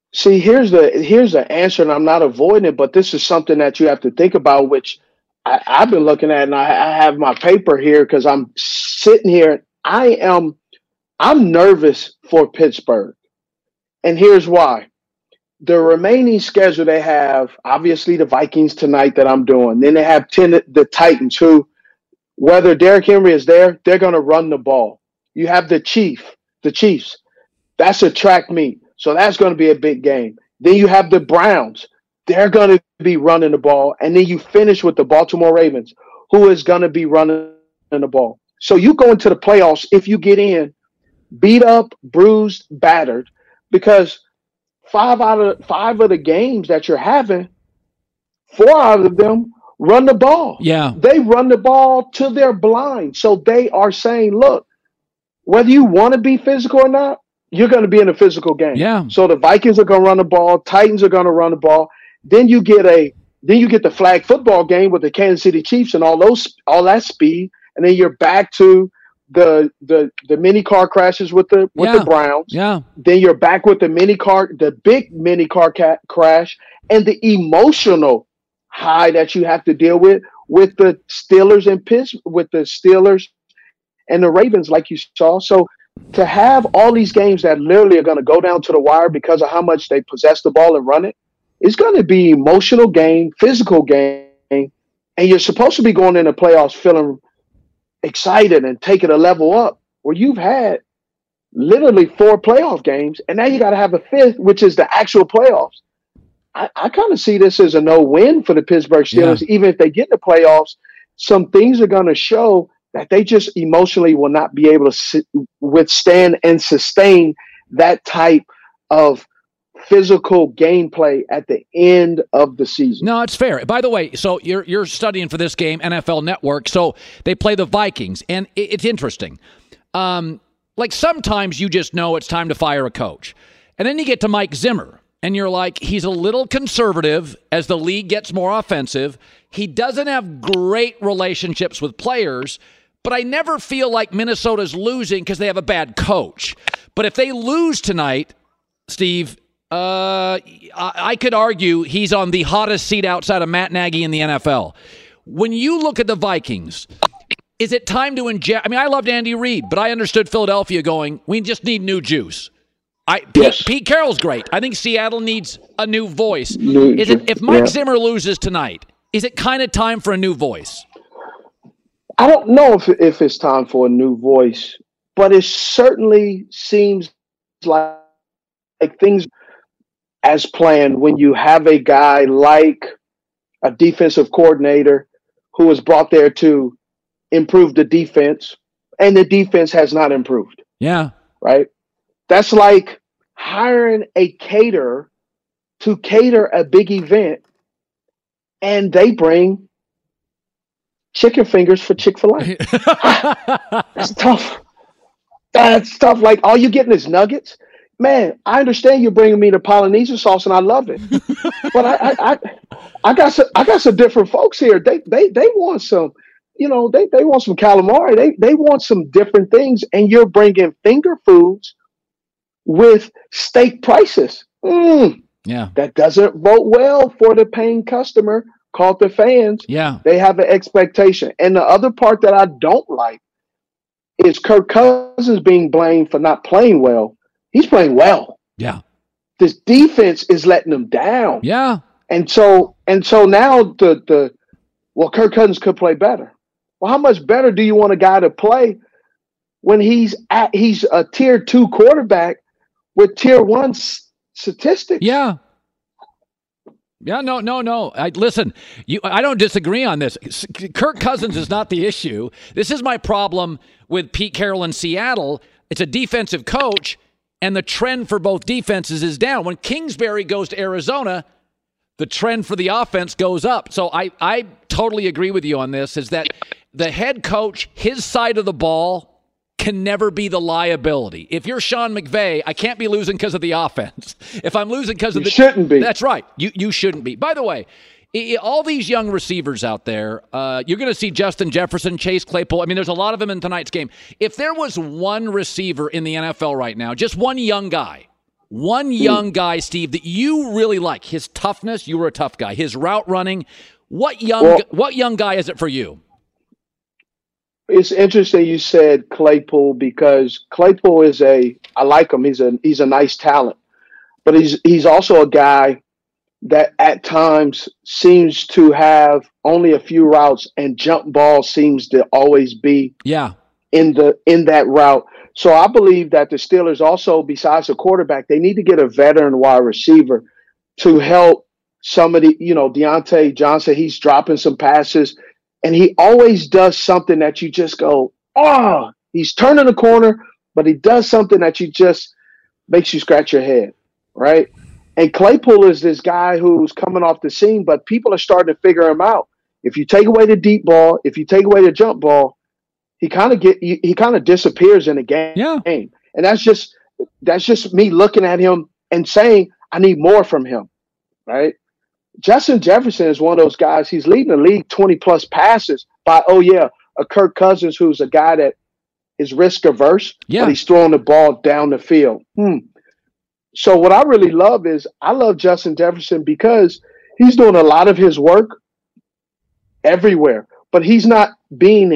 See, here's the here's the answer, and I'm not avoiding it, but this is something that you have to think about, which I, I've been looking at, and I, I have my paper here because I'm sitting here. I am I'm nervous for Pittsburgh, and here's why. The remaining schedule they have, obviously the Vikings tonight that I'm doing. Then they have ten, the Titans, who, whether Derrick Henry is there, they're going to run the ball. You have the Chief, the Chiefs. That's a track meet. So that's going to be a big game. Then you have the Browns. They're going to be running the ball. And then you finish with the Baltimore Ravens, who is going to be running the ball. So you go into the playoffs if you get in beat up, bruised, battered, because five out of five of the games that you're having, four out of them run the ball. Yeah. They run the ball to their blind. So they are saying, look, whether you want to be physical or not, you're going to be in a physical game. Yeah. So the Vikings are going to run the ball. Titans are going to run the ball. Then you get a then you get the flag football game with the Kansas City Chiefs and all those all that speed, and then you're back to the the the mini car crashes with the with yeah. the Browns. Yeah. Then you're back with the mini car, the big mini car ca- crash, and the emotional high that you have to deal with with the Steelers and Pitts, with the Steelers and the Ravens, like you saw. So to have all these games that literally are going to go down to the wire because of how much they possess the ball and run it, it's going to be emotional game, physical game, and you're supposed to be going into playoffs feeling excited and taking a level up, where you've had literally four playoff games, and now you got to have a fifth, which is the actual playoffs. I, I kind of see this as a no-win for the Pittsburgh Steelers. Yeah. Even if they get in the playoffs, some things are going to show that they just emotionally will not be able to sit, withstand and sustain that type of physical gameplay at the end of the season. No, it's fair. By the way, so you're you're studying for this game, N F L Network. So they play the Vikings, and it's interesting. Um, like sometimes you just know it's time to fire a coach, and then you get to Mike Zimmer, and you're like, he's a little conservative as the league gets more offensive. He doesn't have great relationships with players, but I never feel like Minnesota's losing because they have a bad coach. But if they lose tonight, Steve, Uh, I, I could argue he's on the hottest seat outside of Matt Nagy in the N F L. When you look at the Vikings, is it time to inject? I mean, I loved Andy Reid, but I understood Philadelphia going, we just need new juice. I yes. Pete, Pete Carroll's great. I think Seattle needs a new voice. New, is it if Mike yeah. Zimmer loses tonight, is it kind of time for a new voice? I don't know if if it's time for a new voice, but it certainly seems like, like things as planned when you have a guy like a defensive coordinator who was brought there to improve the defense, and the defense has not improved. Yeah. Right? That's like hiring a caterer to cater a big event, and they bring chicken fingers for Chick-fil-A. That's tough. That's tough. Like, all you getting is nuggets? Man, I understand you're bringing me the Polynesian sauce, and I love it. But I, I, I, I got some, I got some different folks here. They, they, they want some, you know, they, they want some calamari. They, they want some different things, and you're bringing finger foods with steak prices. Mm, yeah, that doesn't vote well for the paying customer, called the fans. Yeah, they have an expectation, and the other part that I don't like is Kirk Cousins being blamed for not playing well. He's playing well. Yeah. This defense is letting them down. Yeah. And so and so now the the well, Kirk Cousins could play better. Well, how much better do you want a guy to play when he's at he's a tier two quarterback with tier one s- statistics? Yeah. Yeah, no, no, no. I, listen, you. I don't disagree on this. Kirk Cousins is not the issue. This is my problem with Pete Carroll in Seattle. It's a defensive coach. And the trend for both defenses is down. When Kingsbury goes to Arizona, the trend for the offense goes up. So I, I totally agree with you on this, is that the head coach, his side of the ball can never be the liability. If you're Sean McVay, I can't be losing because of the offense. If I'm losing because of you the... shouldn't be. That's right. You, you shouldn't be. By the way, all these young receivers out there, uh, you're going to see Justin Jefferson, Chase Claypool. I mean, there's a lot of them in tonight's game. If there was one receiver in the N F L right now, just one young guy One young guy, Steve, that you really like. His toughness, you were a tough guy. His route running. What young well, what young guy is it for you? It's interesting you said Claypool because Claypool is a I like him. He's a he's a nice talent. But he's he's also a guy that at times seems to have only a few routes and jump ball seems to always be yeah. in the in that route. So I believe that the Steelers also, besides the quarterback, they need to get a veteran wide receiver to help somebody, you know, Deontay Johnson, he's dropping some passes and he always does something that you just go, oh, he's turning the corner, but he does something that you just makes you scratch your head, right? And Claypool is this guy who's coming off the scene, but people are starting to figure him out. If you take away the deep ball, if you take away the jump ball, he kind of get he, he kind of disappears in the game. Yeah. And that's just that's just me looking at him and saying I need more from him, right? Justin Jefferson is one of those guys. He's leading the league twenty plus passes by oh yeah, a Kirk Cousins who's a guy that is risk averse, yeah. but he's throwing the ball down the field. Hmm. So what I really love is I love Justin Jefferson because he's doing a lot of his work everywhere, but he's not being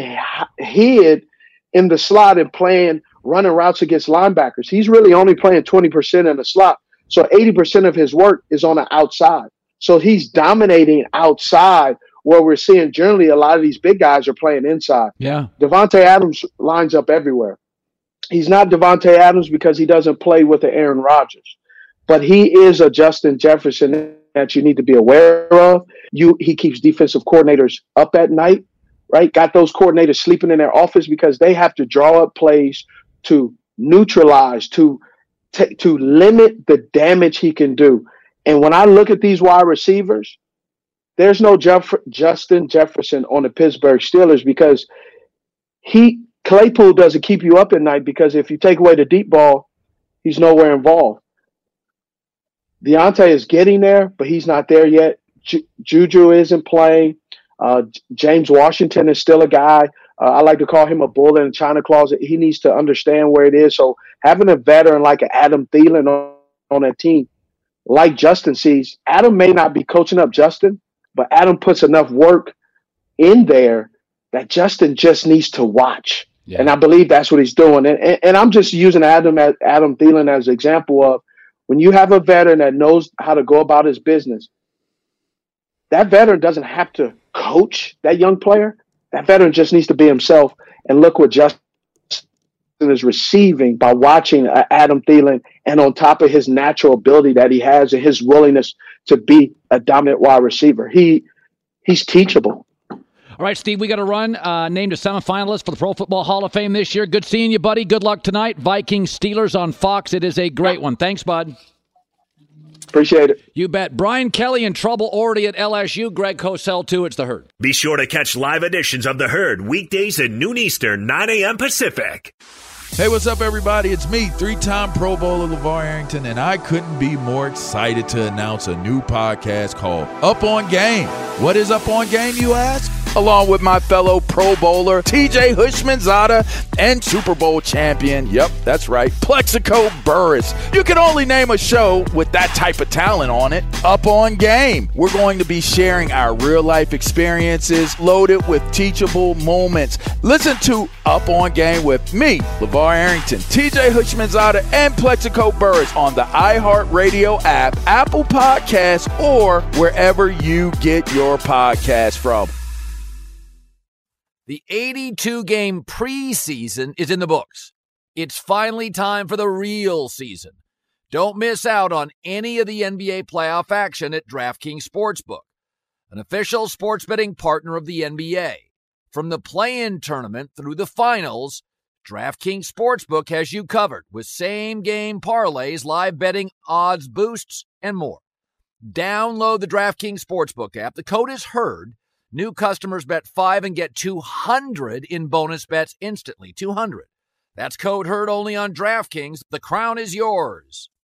hid in the slot and playing running routes against linebackers. He's really only playing twenty percent in the slot. So eighty percent of his work is on the outside. So he's dominating outside where we're seeing generally a lot of these big guys are playing inside. Yeah. Devontae Adams lines up everywhere. He's not Devontae Adams because he doesn't play with the Aaron Rodgers, but he is a Justin Jefferson that you need to be aware of. You, he keeps defensive coordinators up at night, right? Got those coordinators sleeping in their office because they have to draw up plays to neutralize, to t- to limit the damage he can do. And when I look at these wide receivers, there's no Jeff- Justin Jefferson on the Pittsburgh Steelers because he Claypool doesn't keep you up at night because if you take away the deep ball, he's nowhere involved. Deontay is getting there, but he's not there yet. Ju- Juju isn't playing. Uh, James Washington is still a guy. Uh, I like to call him a bull in a china closet. He needs to understand where it is. So having a veteran like an Adam Thielen on, on that team, like Justin sees, Adam may not be coaching up Justin, but Adam puts enough work in there that Justin just needs to watch. Yeah. And I believe that's what he's doing. And, and, and I'm just using Adam as, Adam Thielen as an example of when you have a veteran that knows how to go about his business, that veteran doesn't have to coach that young player. That veteran just needs to be himself. And look what Justin is receiving by watching uh, Adam Thielen and on top of his natural ability that he has and his willingness to be a dominant wide receiver. He He's teachable. All right, Steve, we got to run. Uh, named a semifinalist for the Pro Football Hall of Fame this year. Good seeing you, buddy. Good luck tonight. Vikings Steelers on Fox. It is a great one. Thanks, bud. Appreciate it. You bet. Brian Kelly in trouble already at L S U. Greg Cosell, too. It's The Herd. Be sure to catch live editions of The Herd weekdays at noon Eastern, nine a.m. Pacific. Hey, what's up, everybody? It's me, three-time Pro Bowler LeVar Arrington, and I couldn't be more excited to announce a new podcast called Up On Game. What is Up On Game, you ask? Along with my fellow Pro Bowler, T J Hushmanzada, and Super Bowl champion, yep, that's right, Plexico Burris. You can only name a show with that type of talent on it. Up On Game. We're going to be sharing our real-life experiences loaded with teachable moments. Listen to Up On Game with me, LeVar Arrington, T J Hushmanzada, and Plexico Burris on the iHeartRadio app, Apple Podcasts, or wherever you get your podcasts from. The eighty-two game preseason is in the books. It's finally time for the real season. Don't miss out on any of the N B A playoff action at DraftKings Sportsbook, an official sports betting partner of the N B A. From the play-in tournament through the finals, DraftKings Sportsbook has you covered with same-game parlays, live betting, odds boosts, and more. Download the DraftKings Sportsbook app. The code is HERD. New customers bet five and get two hundred in bonus bets instantly. two hundred. That's code HERD only on DraftKings. The crown is yours.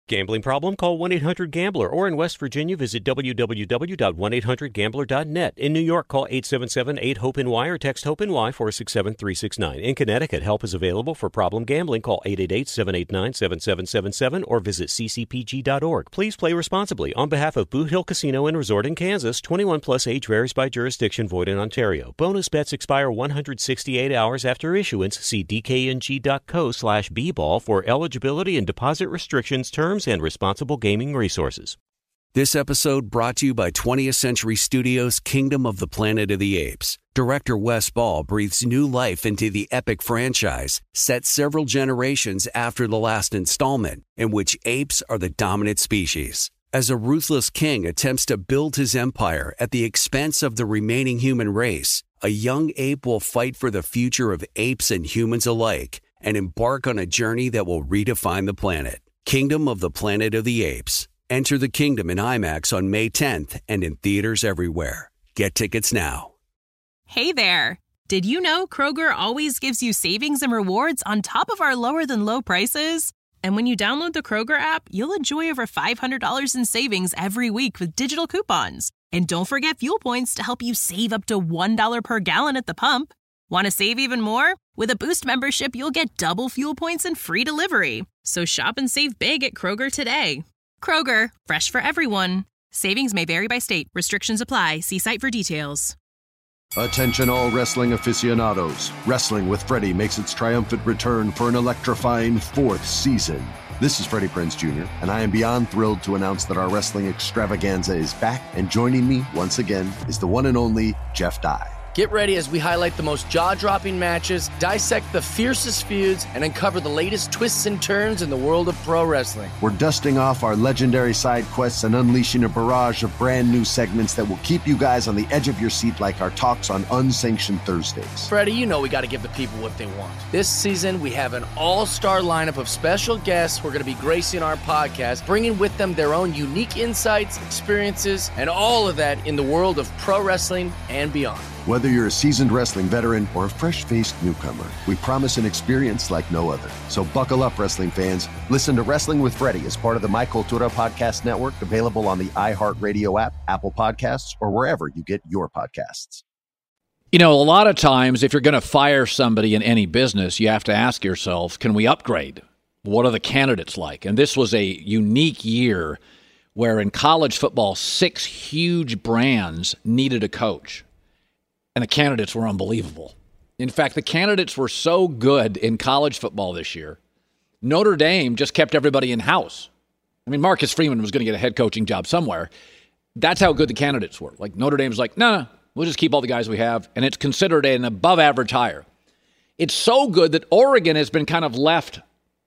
Gambling problem? Call one eight hundred gambler, or in West Virginia, visit w w w dot one eight hundred gambler dot net. In New York, call eight seven seven eight hope N Y or text HOPE-NY four six seven three six nine. In Connecticut, help is available for problem gambling. Call eight eight eight seven eight nine seven seven seven seven or visit c c p g dot org. Please play responsibly. On behalf of Boot Hill Casino and Resort in Kansas, twenty-one plus age varies by jurisdiction, void in Ontario. Bonus bets expire one hundred sixty-eight hours after issuance. See d k n g dot co slash b ball for eligibility and deposit restrictions, terms, and responsible gaming resources. This episode brought to you by twentieth Century Studios' Kingdom of the Planet of the Apes. Director Wes Ball breathes new life into the epic franchise, set several generations after the last installment, in which apes are the dominant species. As a ruthless king attempts to build his empire at the expense of the remaining human race, a young ape will fight for the future of apes and humans alike and embark on a journey that will redefine the planet. Kingdom of the Planet of the Apes. Enter the kingdom in IMAX on May tenth and in theaters everywhere. Get tickets now. Hey there. Did you know Kroger always gives you savings and rewards on top of our lower than low prices? And when you download the Kroger app, you'll enjoy over five hundred dollars in savings every week with digital coupons. And don't forget fuel points to help you save up to one dollar per gallon at the pump. Want to save even more? With a Boost membership, you'll get double fuel points and free delivery. So shop and save big at Kroger today. Kroger, fresh for everyone. Savings may vary by state. Restrictions apply. See site for details. Attention all wrestling aficionados. Wrestling with Freddie makes its triumphant return for an electrifying fourth season. This is Freddie Prinze Junior, and I am beyond thrilled to announce that our wrestling extravaganza is back, and joining me once again is the one and only Jeff Dye. Get ready as we highlight the most jaw-dropping matches, dissect the fiercest feuds, and uncover the latest twists and turns in the world of pro wrestling. We're dusting off our legendary side quests and unleashing a barrage of brand new segments that will keep you guys on the edge of your seat like our talks on Unsanctioned Thursdays. Freddie, you know we got to give the people what they want. This season, we have an all-star lineup of special guests who are going to be gracing our podcast, bringing with them their own unique insights, experiences, and all of that in the world of pro wrestling and beyond. Whether you're a seasoned wrestling veteran or a fresh-faced newcomer, we promise an experience like no other. So buckle up, wrestling fans. Listen to Wrestling with Freddie as part of the My Cultura Podcast Network, available on the iHeartRadio app, Apple Podcasts, or wherever you get your podcasts. You know, a lot of times, if you're going to fire somebody in any business, you have to ask yourself, can we upgrade? What are the candidates like? And this was a unique year where in college football, six huge brands needed a coach. And the candidates were unbelievable. In fact, the candidates were so good in college football this year. Notre Dame just kept everybody in-house. I mean, Marcus Freeman was going to get a head coaching job somewhere. That's how good the candidates were. Like, Notre Dame's like, no, no, we'll just keep all the guys we have. And it's considered an above-average hire. It's so good that Oregon has been kind of left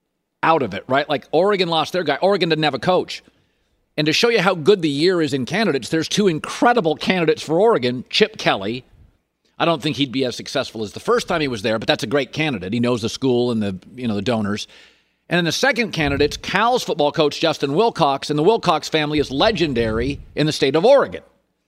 out of it, right? Like, Oregon lost their guy. Oregon didn't have a coach. And to show you how good the year is in candidates, there's two incredible candidates for Oregon, Chip Kelly. I don't think he'd be as successful as the first time he was there, but that's a great candidate. He knows the school and the, you know, the donors. And then the second candidate's Cal's football coach, Justin Wilcox, and the Wilcox family is legendary in the state of Oregon.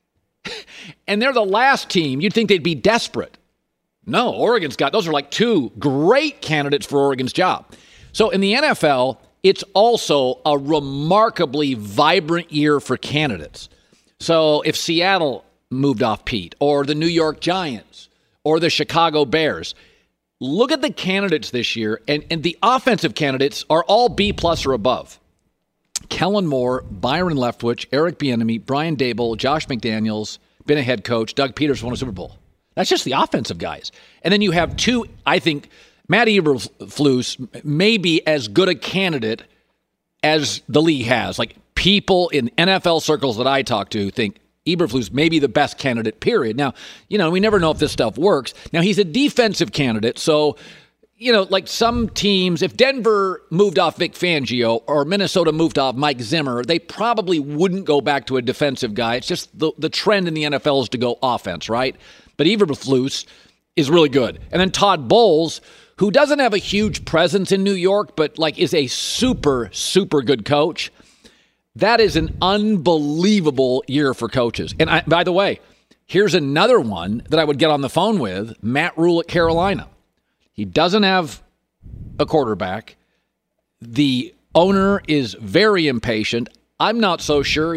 And they're the last team. You'd think they'd be desperate. No, Oregon's got, those are like two great candidates for Oregon's job. So in the N F L, it's also a remarkably vibrant year for candidates. So if Seattle moved off Pete, or the New York Giants, or the Chicago Bears, look at the candidates this year, and, and the offensive candidates are all B plus or above. Kellen Moore, Byron Leftwich, Eric Bieniemy, Brian Daboll, Josh McDaniels, been a head coach, Doug Peters won a Super Bowl. That's just the offensive guys. And then you have two, I think, Matt Eberflus may be as good a candidate as the league has. Like, people in N F L circles that I talk to think Eberflus may be the best candidate, period. Now, you know, we never know if this stuff works. Now, he's a defensive candidate, so, you know, like some teams, if Denver moved off Vic Fangio or Minnesota moved off Mike Zimmer, they probably wouldn't go back to a defensive guy. It's just the, the trend in the N F L is to go offense, right? But Eberflus is really good. And then Todd Bowles, who doesn't have a huge presence in New York, but, like, is a super, super good coach. That is an unbelievable year for coaches. And I, by the way, here's another one that I would get on the phone with, Matt Rule at Carolina. He doesn't have a quarterback. The owner is very impatient. I'm not so sure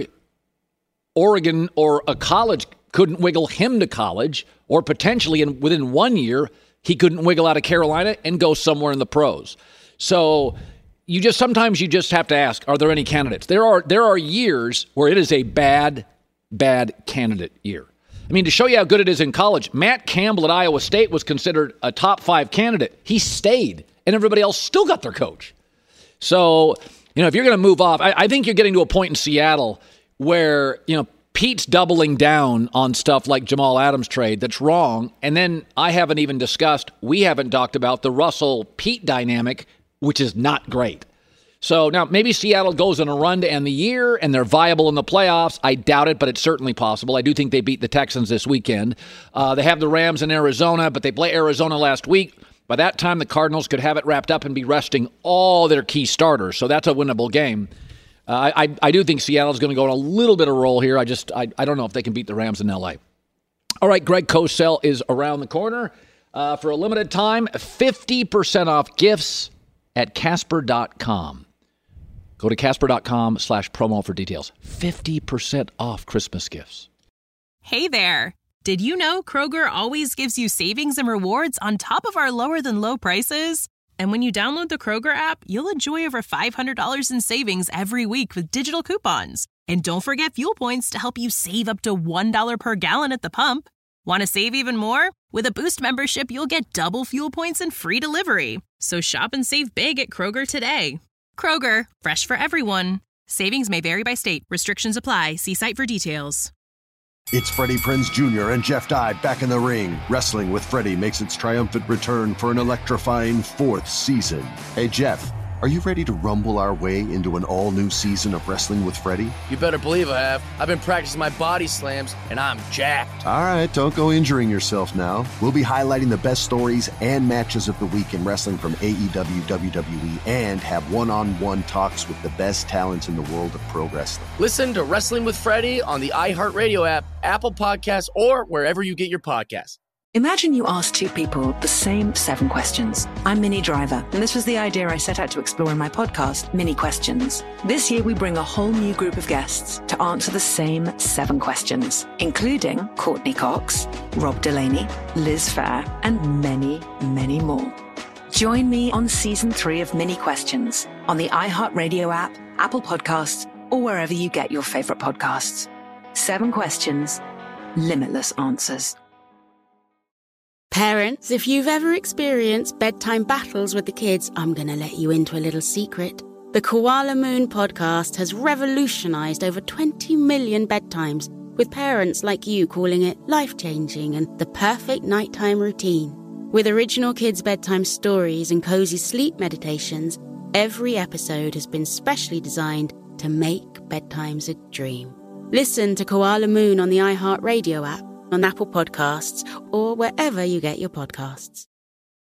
Oregon or a college couldn't wiggle him to college, or potentially in, within one year, he couldn't wiggle out of Carolina and go somewhere in the pros. So you just sometimes you just have to ask, are there any candidates? There are there are years where it is a bad, bad candidate year. I mean, to show you how good it is in college, Matt Campbell at Iowa State was considered a top five candidate. He stayed, and everybody else still got their coach. So, you know, if you're going to move off, I, I think you're getting to a point in Seattle where, you know, Pete's doubling down on stuff like Jamal Adams trade that's wrong. And then I haven't even discussed, we haven't talked about the Russell-Pete dynamic, which is not great. So now maybe Seattle goes on a run to end the year and they're viable in the playoffs. I doubt it, but it's certainly possible. I do think they beat the Texans this weekend. Uh, they have the Rams in Arizona, but they play Arizona last week. By that time, the Cardinals could have it wrapped up and be resting all their key starters. So that's a winnable game. Uh, I, I do think Seattle's going to go on a little bit of roll here. I just I, I don't know if they can beat the Rams in L A. All right, Greg Cosell is around the corner. Uh, for a limited time, fifty percent off gifts at Casper dot com. Go to Casper dot com slash promo for details. fifty percent off Christmas gifts. Hey there. Did you know Kroger always gives you savings and rewards on top of our lower-than-low prices? And when you download the Kroger app, you'll enjoy over five hundred dollars in savings every week with digital coupons. And don't forget fuel points to help you save up to one dollar per gallon at the pump. Want to save even more? With a Boost membership, you'll get double fuel points and free delivery. So shop and save big at Kroger today. Kroger, fresh for everyone. Savings may vary by state. Restrictions apply. See site for details. It's Freddie Prinze Junior and Jeff Dye back in the ring. Wrestling with Freddie makes its triumphant return for an electrifying fourth season. Hey, Jeff, are you ready to rumble our way into an all-new season of Wrestling with Freddie? You better believe I have. I've been practicing my body slams, and I'm jacked. All right, don't go injuring yourself now. We'll be highlighting the best stories and matches of the week in wrestling from A E W, W W E, and have one-on-one talks with the best talents in the world of pro wrestling. Listen to Wrestling with Freddie on the iHeartRadio app, Apple Podcasts, or wherever you get your podcasts. Imagine you ask two people the same seven questions. I'm Minnie Driver, and this was the idea I set out to explore in my podcast, Mini Questions. This year, we bring a whole new group of guests to answer the same seven questions, including Courtney Cox, Rob Delaney, Liz Phair, and many, many more. Join me on season three of Mini Questions on the iHeartRadio app, Apple Podcasts, or wherever you get your favorite podcasts. Seven questions, limitless answers. Parents, if you've ever experienced bedtime battles with the kids, I'm going to let you into a little secret. The Koala Moon podcast has revolutionized over twenty million bedtimes, with parents like you calling it life-changing and the perfect nighttime routine. With original kids' bedtime stories and cozy sleep meditations, every episode has been specially designed to make bedtimes a dream. Listen to Koala Moon on the iHeartRadio app, on Apple Podcasts, or wherever you get your podcasts.